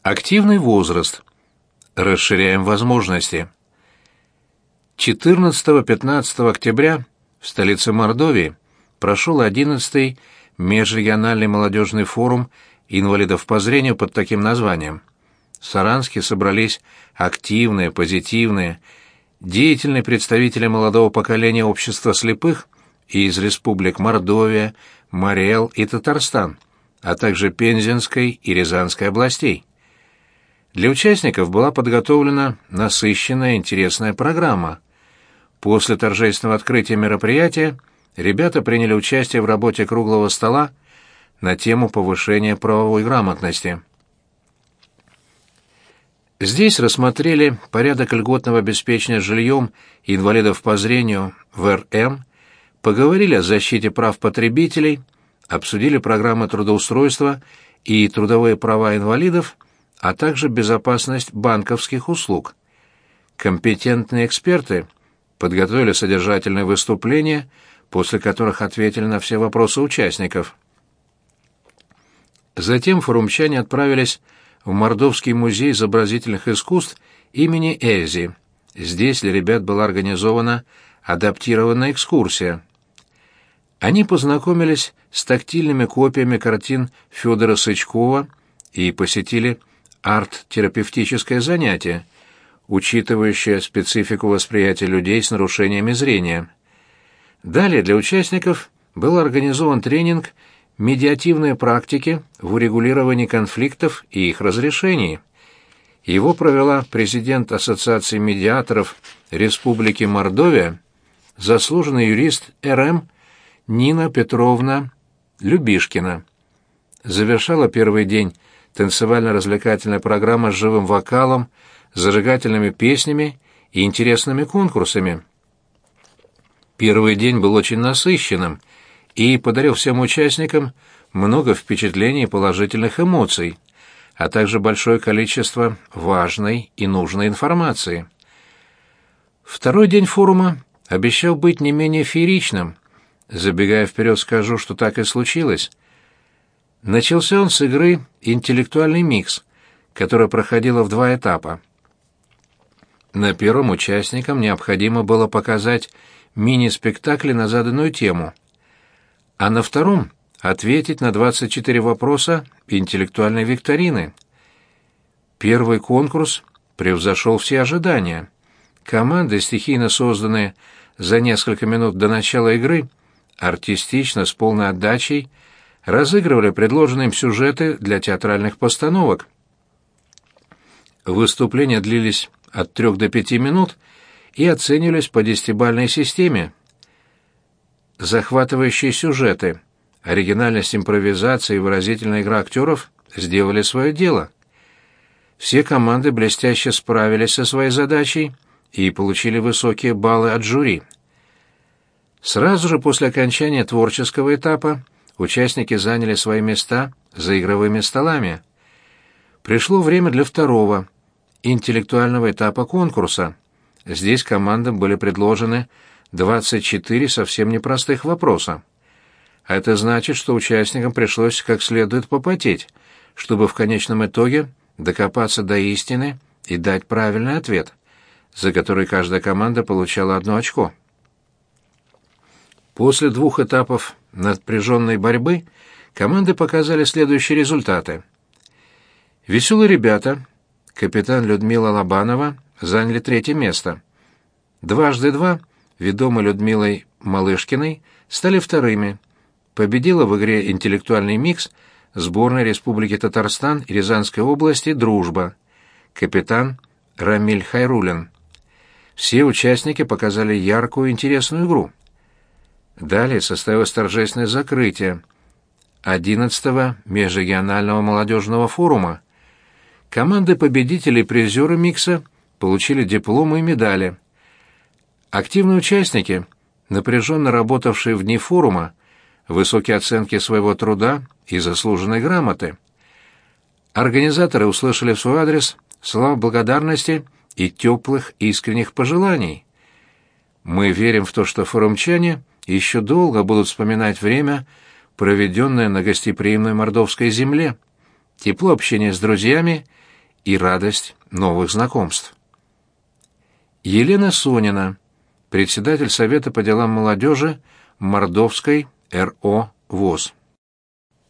Активный возраст. Расширяем возможности. 14-15 октября в столице Мордовии прошел 11-й межрегиональный молодежный форум инвалидов по зрению под таким названием. В Саранске собрались активные, позитивные, деятельные представители молодого поколения общества слепых из республик Мордовия, Марел и Татарстан, а также Пензенской и Рязанской областей. Для участников была подготовлена насыщенная интересная программа. После торжественного открытия мероприятия ребята приняли участие в работе круглого стола на тему повышения правовой грамотности. Здесь рассмотрели порядок льготного обеспечения жильем инвалидов по зрению в РМ, поговорили о защите прав потребителей, обсудили программы трудоустройства и трудовые права инвалидов, а также безопасность банковских услуг. Компетентные эксперты подготовили содержательные выступления, после которых ответили на все вопросы участников. Затем форумчане отправились в Мордовский музей изобразительных искусств имени Эльзи. Здесь для ребят была организована адаптированная экскурсия. Они познакомились с тактильными копиями картин Федора Сычкова и посетили арт-терапевтическое занятие, учитывающее специфику восприятия людей с нарушениями зрения. Далее для участников был организован тренинг «Медиативные практики в урегулировании конфликтов и их разрешении». Его провела президент Ассоциации медиаторов Республики Мордовия, заслуженный юрист РМ Нина Петровна Любишкина. Завершала первый день танцевально-развлекательная программа с живым вокалом, зажигательными песнями и интересными конкурсами. Первый день был очень насыщенным и подарил всем участникам много впечатлений и положительных эмоций, а также большое количество важной и нужной информации. Второй день форума обещал быть не менее фееричным. Забегая вперед, скажу, что так и случилось. Начался он с игры «Интеллектуальный микс», которая проходила в 2 этапа. На первом участникам необходимо было показать мини-спектакли на заданную тему, а на втором — ответить на 24 вопроса интеллектуальной викторины. Первый конкурс превзошел все ожидания. Команды, стихийно созданные за несколько минут до начала игры, артистично, с полной отдачей, разыгрывали предложенные им сюжеты для театральных постановок. Выступления длились от 3 до 5 минут и оценивались по 10-бальной системе. Захватывающие сюжеты, оригинальность импровизации и выразительная игра актеров сделали свое дело. Все команды блестяще справились со своей задачей и получили высокие баллы от жюри. Сразу же после окончания творческого этапа участники заняли свои места за игровыми столами. Пришло время для второго, интеллектуального этапа конкурса. Здесь командам были предложены 24 совсем непростых вопроса. Это значит, что участникам пришлось как следует попотеть, чтобы в конечном итоге докопаться до истины и дать правильный ответ, за который каждая команда получала 1 очко. После 2 этапов напряженной борьбы команды показали следующие результаты. Веселые ребята, капитан Людмила Лобанова, заняли 3-е место. Дважды 2, ведомые Людмилой Малышкиной, стали 2-ми. Победила в игре «Интеллектуальный микс» сборная Республики Татарстан и Рязанской области «Дружба», капитан Рамиль Хайрулин. Все участники показали яркую и интересную игру. Далее состоялось торжественное закрытие 11-го межрегионального молодежного форума. Команды победителей и призеры микса получили дипломы и медали. Активные участники, напряженно работавшие в дни форума, высокие оценки своего труда и заслуженные грамоты. Организаторы услышали в свой адрес слова благодарности и теплых искренних пожеланий. Мы верим в то, что форумчане еще долго будут вспоминать время, проведенное на гостеприимной мордовской земле, тепло общения с друзьями и радость новых знакомств. Елена Сонина, председатель Совета по делам молодежи Мордовской РО ВОС.